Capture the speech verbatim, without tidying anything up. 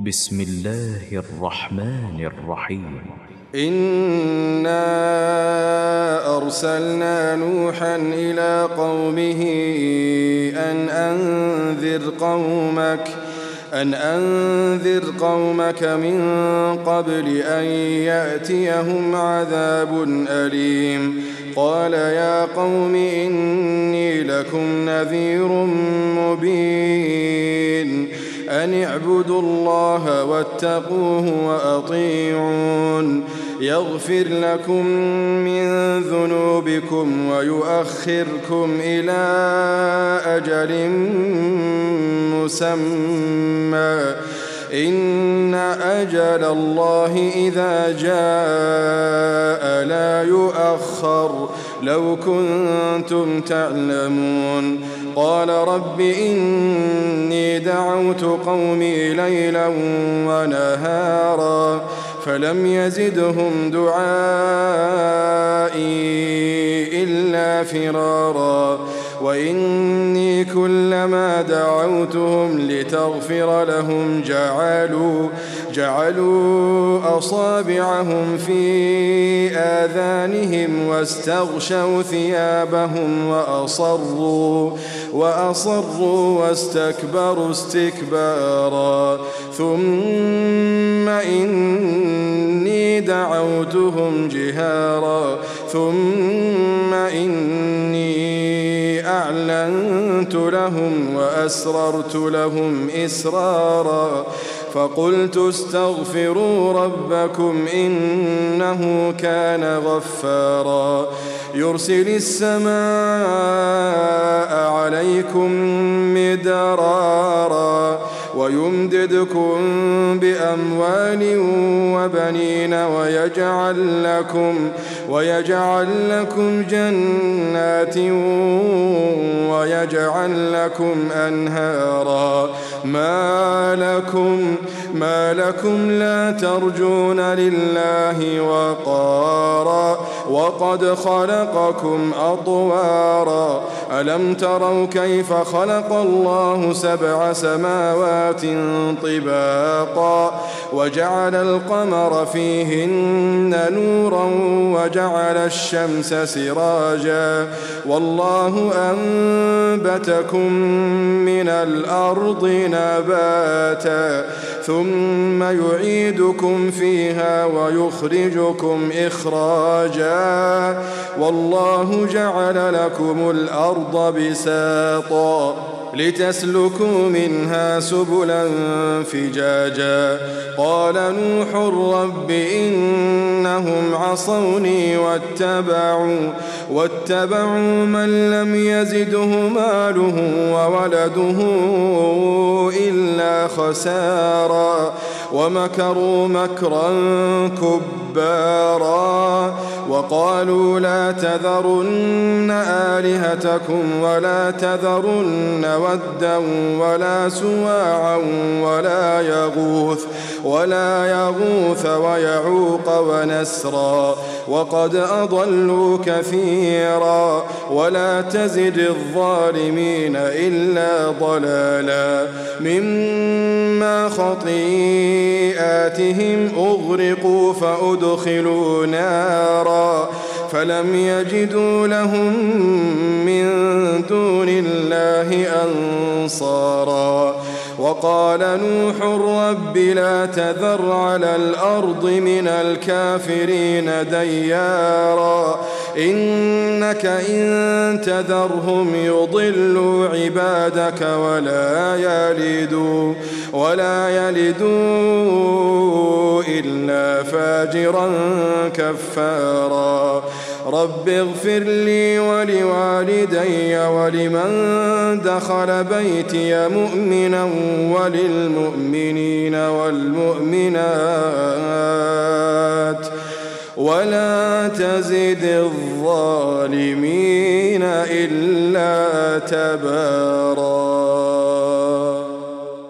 بسم الله الرحمن الرحيم. إنا أرسلنا نوحا إلى قومه أن أنذر قومك أن أنذر قومك من قبل أن يأتيهم عذاب أليم. قال يا قوم إني لكم نذير مبين أن اعبدوا الله واتقوه وأطيعون يغفر لكم من ذنوبكم ويؤخركم إلى أجل مسمى إن أجل الله إذا جاء لا يؤخر لو كنتم تعلمون. قال رب إني دعوت قومي ليلا ونهارا فلم يزدهم دعائي إلا فرارا وإني كلما دعوتهم لتغفر لهم جعلوا جعلوا أصابعهم في آذانهم واستغشوا ثيابهم وأصروا وأصروا واستكبروا استكبارا ثم إني دعوتهم جهارا ثم إني أعلنت لهم وأسررت لهم إسرارا فقلت استغفروا ربكم إنه كان غفارا يرسل السماء عليكم مدرارا ويمددكم بأموال وبنين ويجعل لكم ويجعل لكم جنات ويجعل لكم أنهارا ما لكم ما لكم لا ترجون لله وقارا وقد خلقكم أطوارا ألم تروا كيف خلق الله سبع سماوات طباقا وجعل القمر فيهن نورا وجعل الشمس سراجا والله أنبتكم من الأرض نباتا ثم يعيدكم فيها ويخرجكم إخراجا والله جعل لكم الأرض بساطا لتسلكوا منها سبلا فجاجا. قال نوح رب إنهم عصوني واتبعوا واتبعوا من لم يزده ماله وولده إلا خسارا ومكروا مكرا كبارا وقالوا لا تذرن آلهتكم ولا تذرن ودا ولا سواعا ولا يغوث ولا يغوث ويعوق ونسرا وقد أضلوا كثيرا ولا تزد الظالمين إلا ضلالا مما خطيئاتهم أغرقوا فأدخلوا نارا فلم يجدوا لهم من دون الله أنصارا. وقال نوح رب لا تذر على الأرض من الكافرين ديارا إنك إن تذرهم يضلوا عبادك ولا يلدوا ولا يلدوا إلا فاجرا كفارا. رب اغفر لي ولوالدي ولمن دخل بيتي مؤمنا وللمؤمنين والمؤمنات ولا تزد الظالمين إلا تبارا.